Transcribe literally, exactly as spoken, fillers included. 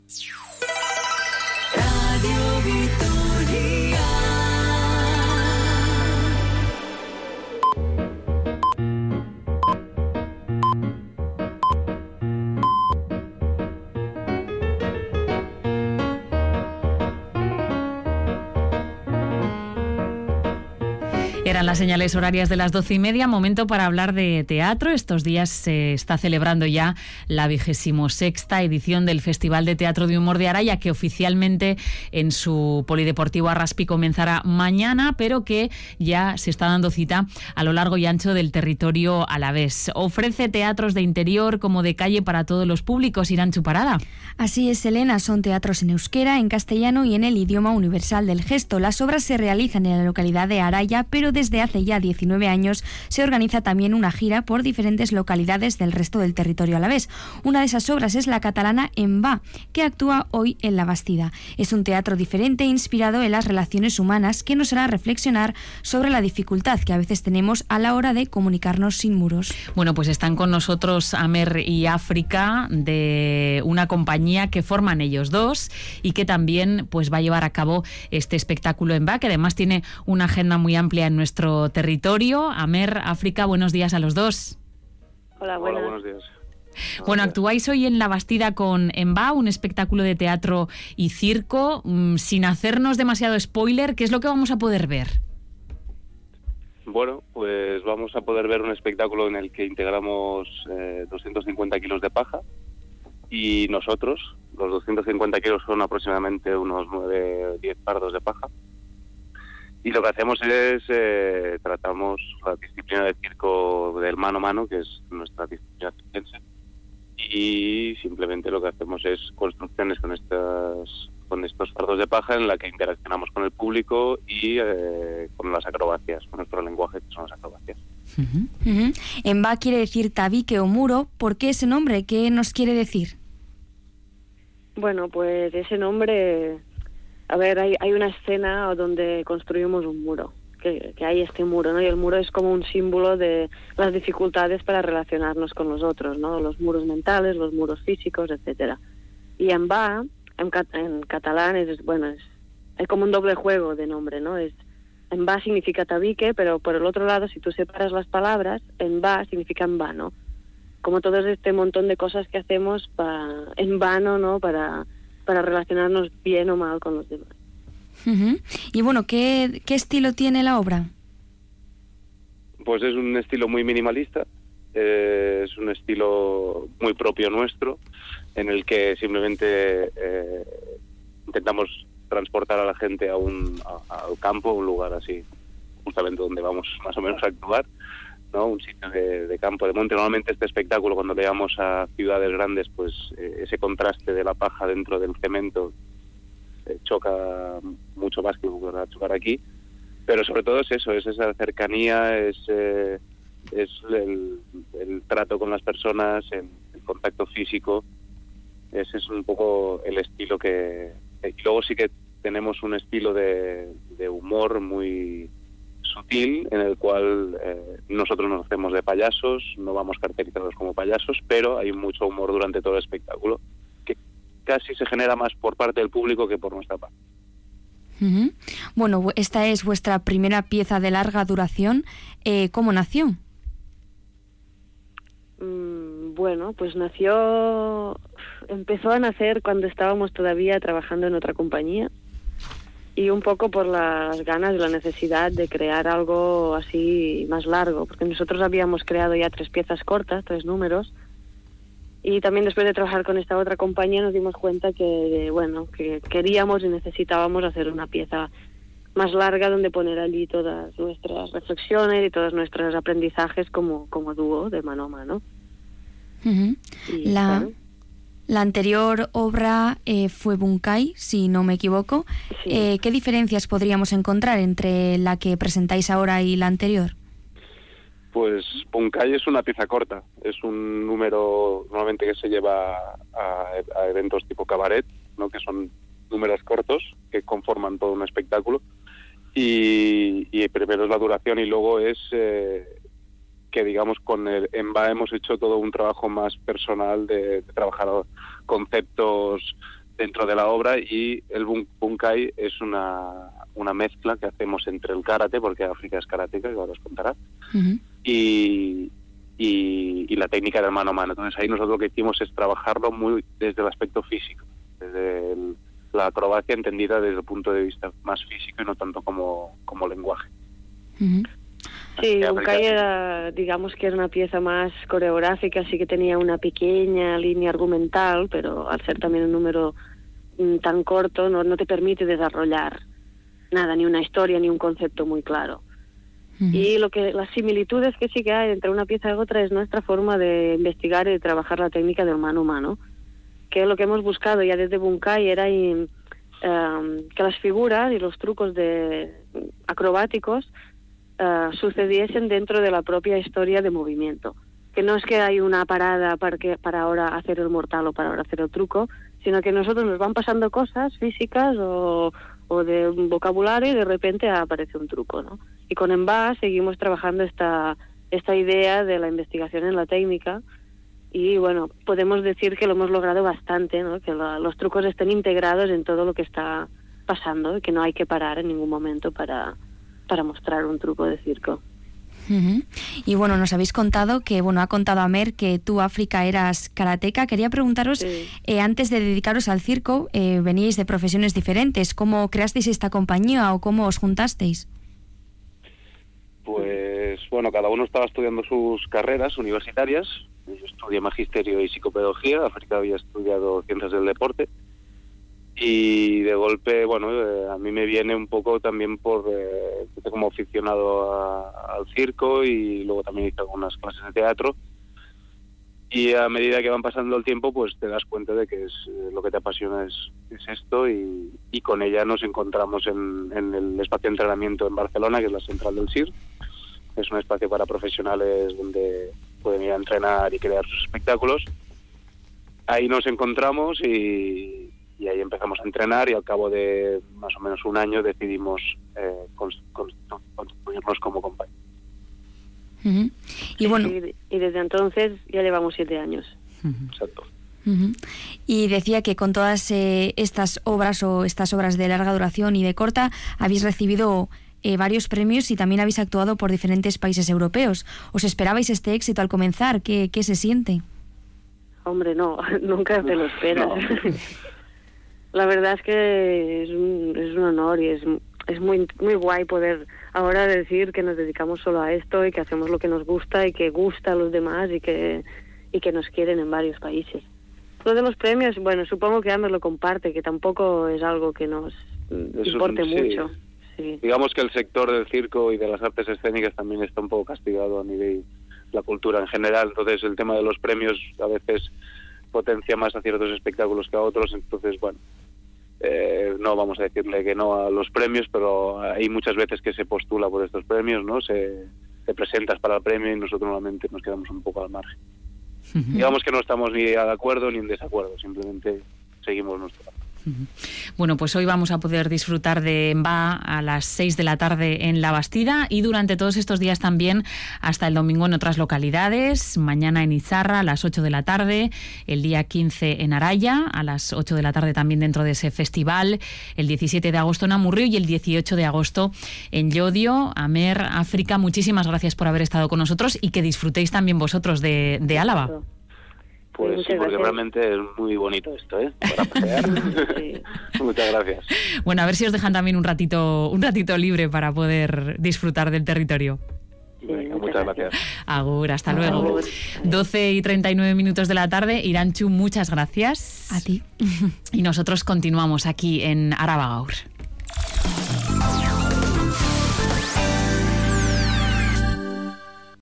Radio Vitoria. Eran las señales horarias de las doce y media, momento para hablar de teatro. Estos días se está celebrando ya la vigésimo sexta edición del Festival de Teatro de Humor de Araya, que oficialmente en su polideportivo Arraspi comenzará mañana, pero que ya se está dando cita a lo largo y ancho del territorio alavés. Ofrece teatros de interior como de calle para todos los públicos. Irán Parada. Así es, Elena, son teatros en euskera, en castellano y en el idioma universal del gesto. Las obras se realizan en la localidad de Araya, pero desde hace ya diecinueve años se organiza también una gira por diferentes localidades del resto del territorio alavés. Una de esas obras es la catalana En Va, que actúa hoy en La Bastida. Es un teatro diferente inspirado en las relaciones humanas que nos hará reflexionar sobre la dificultad que a veces tenemos a la hora de comunicarnos sin muros. Bueno, pues están con nosotros Amer y África, de una compañía que forman ellos dos y que también pues va a llevar a cabo este espectáculo En Va, que además tiene una agenda muy amplia en nuestro territorio. Amer, África, buenos días a los dos. Hola, buenas. Hola, buenos días. Bueno, actuáis hoy en La Bastida con En Va, un espectáculo de teatro y circo. Mm, sin hacernos demasiado spoiler, ¿qué es lo que vamos a poder ver? Bueno, pues vamos a poder ver un espectáculo en el que integramos eh, doscientos cincuenta kilos de paja y nosotros, los doscientos cincuenta kilos son aproximadamente unos nueve diez pardos de paja. Y lo que hacemos es, eh, tratamos la disciplina de circo del mano a mano, que es nuestra disciplina circense, y simplemente lo que hacemos es construcciones con estas con estos fardos de paja en la que interaccionamos con el público y eh, con las acrobacias, con nuestro lenguaje, que son las acrobacias. Uh-huh. Uh-huh. En Va quiere decir tabique o muro. ¿Por qué ese nombre? ¿Qué nos quiere decir? Bueno, pues ese nombre... A ver, hay, hay una escena donde construimos un muro, que, que hay este muro, ¿no? Y el muro es como un símbolo de las dificultades para relacionarnos con los otros, ¿no? Los muros mentales, los muros físicos, etcétera. Y En Va, en, cat, en catalán, es bueno, es, es como un doble juego de nombre, ¿no? Es En Va significa tabique, pero por el otro lado, si tú separas las palabras, En Va significa en vano. Como todo este montón de cosas que hacemos pa, en vano, ¿no? Para... para relacionarnos bien o mal con los demás. Uh-huh. Y bueno, ¿qué, ¿qué estilo tiene la obra? Pues es un estilo muy minimalista, eh, es un estilo muy propio nuestro, en el que simplemente eh, intentamos transportar a la gente a un a, al campo, un lugar así, justamente donde vamos más o menos a actuar, ¿no? Un sitio de, de campo, de monte. Normalmente este espectáculo, cuando le llevamos a ciudades grandes, pues eh, ese contraste de la paja dentro del cemento eh, choca mucho más que va a chocar aquí, pero sobre todo es eso, es esa cercanía, es, eh, es el, el trato con las personas, el, el contacto físico. Ese es un poco el estilo que... Y luego sí que tenemos un estilo de, de humor muy sutil, en el cual eh, nosotros nos hacemos de payasos, no vamos caracterizados como payasos, pero hay mucho humor durante todo el espectáculo, que casi se genera más por parte del público que por nuestra parte. Uh-huh. Bueno, esta es vuestra primera pieza de larga duración. Eh, ¿Cómo nació? Mm, bueno, pues nació... Empezó a nacer cuando estábamos todavía trabajando en otra compañía, y un poco por las ganas y la necesidad de crear algo así más largo, porque nosotros habíamos creado ya tres piezas cortas, tres números, y también después de trabajar con esta otra compañía nos dimos cuenta que, bueno, que queríamos y necesitábamos hacer una pieza más larga donde poner allí todas nuestras reflexiones y todos nuestros aprendizajes como, como dúo, de mano a mano. Uh-huh. Y, la... claro, La anterior obra eh, fue Bunkai, si no me equivoco. Sí. Eh, ¿Qué diferencias podríamos encontrar entre la que presentáis ahora y la anterior? Pues Bunkai es una pieza corta, es un número normalmente que se lleva a, a eventos tipo cabaret, ¿no? Que son números cortos que conforman todo un espectáculo, y, y primero es la duración y luego es... Eh, que digamos con el En Va hemos hecho todo un trabajo más personal de, de trabajar conceptos dentro de la obra, y el bun- bunkai es una, una mezcla que hacemos entre el karate, porque África es karateca, que ahora os contará, Ujú. y, y, y la técnica del mano a mano. Entonces ahí nosotros lo que hicimos es trabajarlo muy desde el aspecto físico, desde el- la acrobacia entendida desde el punto de vista más físico y no tanto como, como lenguaje. Ujú. Sí, Que Bunkai África- era, digamos que era una pieza más coreográfica, sí que tenía una pequeña línea argumental, pero al ser también un número mm, tan corto no, no te permite desarrollar nada, ni una historia, ni un concepto muy claro. Ujú. Y lo que las similitudes que sí que hay entre una pieza y otra es nuestra forma de investigar y de trabajar la técnica del mano a mano, que lo que hemos buscado ya desde Bunkai era y, um, que las figuras y los trucos de acrobáticos uh, sucediesen dentro de la propia historia de movimiento. Que no es que hay una parada para, que, para ahora hacer el mortal o para ahora hacer el truco, sino que nosotros nos van pasando cosas físicas o, o de un vocabulario y de repente aparece un truco, ¿no? Y con Emba seguimos trabajando esta, esta idea de la investigación en la técnica. Y bueno, podemos decir que lo hemos logrado bastante, ¿no? Que la, los trucos estén integrados en todo lo que está pasando y que no hay que parar en ningún momento para, para mostrar un truco de circo. Ujú. Y bueno, nos habéis contado que, bueno, ha contado Amer que tú, África, eras karateca. Quería preguntaros, Sí. eh, antes de dedicaros al circo, eh, veníais de profesiones diferentes. ¿Cómo creasteis esta compañía o cómo os juntasteis? Pues bueno, cada uno estaba estudiando sus carreras universitarias. Yo estudié magisterio y psicopedagogía, África había estudiado ciencias del deporte, y de golpe, bueno, eh, a mí me viene un poco también por, eh, empecé como aficionado a- al circo y luego también hice algunas clases de teatro, y a medida que van pasando el tiempo pues te das cuenta de que es eh, lo que te apasiona es, es esto, y, y con ella nos encontramos en, en el espacio de entrenamiento en Barcelona, que es la central del C I R. Es un espacio para profesionales donde pueden ir a entrenar y crear sus espectáculos. Ahí nos encontramos y, y ahí empezamos a entrenar, y al cabo de más o menos un año decidimos eh, cons- cons- constituirnos como compañía. Ujú. Y bueno, Y, y desde entonces ya llevamos siete años. Exacto. ujú. Y decía que con todas eh, estas obras o estas obras de larga duración y de corta habéis recibido eh, varios premios y también habéis actuado por diferentes países europeos. ¿Os esperabais este éxito al comenzar? ¿Qué, qué se siente? Hombre, no, nunca te lo esperas. No. La verdad es que es un, es un honor y es, es muy, muy guay poder ahora decir que nos dedicamos solo a esto y que hacemos lo que nos gusta y que gusta a los demás y que, y que nos quieren en varios países. Lo de los premios, bueno, supongo que Amer lo comparte, que tampoco es algo que nos mm, Eso importe sí. mucho. Sí. Digamos que el sector del circo y de las artes escénicas también está un poco castigado a nivel la cultura en general, entonces el tema de los premios a veces potencia más a ciertos espectáculos que a otros, entonces bueno, eh, no vamos a decirle que no a los premios, pero hay muchas veces que se postula por estos premios, ¿no? Se, te presentas para el premio y nosotros normalmente nos quedamos un poco al margen. Digamos que no estamos ni de acuerdo ni en desacuerdo, simplemente seguimos nuestro camino. Bueno, pues hoy vamos a poder disfrutar de Emba a las seis de la tarde en La Bastida y durante todos estos días también hasta el domingo en otras localidades. Mañana en Izarra a las ocho de la tarde, el día quince en Araya a las ocho de la tarde también dentro de ese festival, el diecisiete de agosto en Amurrio y el dieciocho de agosto en Llodio. Amer, África, muchísimas gracias por haber estado con nosotros y que disfrutéis también vosotros de, de Álava. Pues Muchas sí, porque gracias. realmente es muy bonito esto, ¿eh? Para pasear. Sí. Muchas gracias. Bueno, a ver si os dejan también un ratito, un ratito libre para poder disfrutar del territorio. Venga, muchas muchas gracias. Agur, hasta Agur. luego. Agur. doce y treinta y nueve minutos de la tarde. Iranchu, muchas gracias. A ti. Y nosotros continuamos aquí en Araba Gaur.